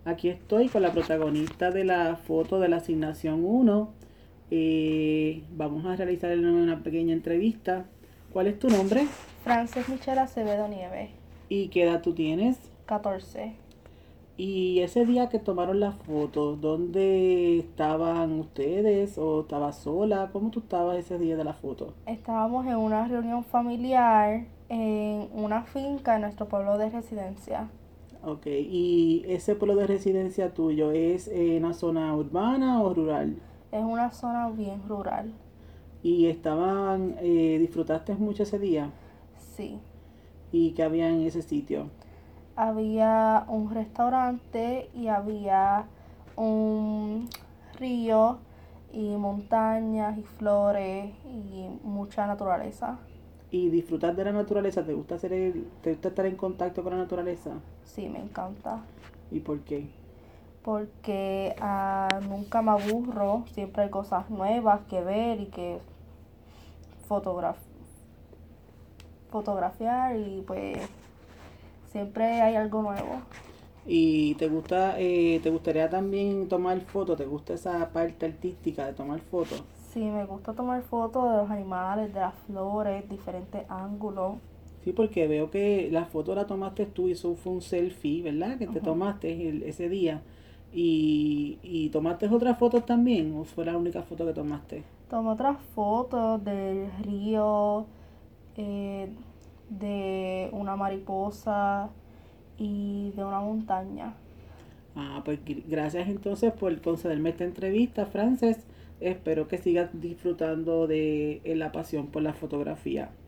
Aquí estoy con la protagonista de la foto de la asignación 1. Vamos a realizar una pequeña entrevista. ¿Cuál es tu nombre? Frances Michelle Acevedo Nieves, ¿Y qué edad tú tienes? 14. Y ese día que tomaron la foto, ¿dónde estaban ustedes? ¿O estabas sola? ¿Cómo tú estabas ese día de la foto? Estábamos en una reunión familiar en una finca en nuestro pueblo de residencia. Ok, ¿y ese pueblo de residencia tuyo es en una zona urbana o rural? Es una zona bien rural. ¿Y disfrutaste mucho ese día? Sí. ¿Y qué había en ese sitio? Había un restaurante y había un río y montañas y flores y mucha naturaleza. ¿Y disfrutar de la naturaleza? ¿Te gusta estar en contacto con la naturaleza? Sí, me encanta. ¿Y por qué? Porque nunca me aburro, siempre hay cosas nuevas que ver y que fotograf fotografiar y pues siempre hay algo nuevo. ¿Y te gustaría también tomar fotos? ¿Te gusta esa parte artística de tomar fotos? Sí, me gusta tomar fotos de los animales, de las flores, diferentes ángulos. Sí, porque veo que la foto la tomaste tú y eso fue un selfie, ¿verdad? Que te Ujú. tomaste ese día. ¿Y tomaste otras fotos también? ¿O fue la única foto que tomaste? Tomé otras fotos del río, eh, de una mariposa y de una montaña. Pues gracias entonces por concederme esta entrevista, Frances. Espero que sigas disfrutando de la pasión por la fotografía.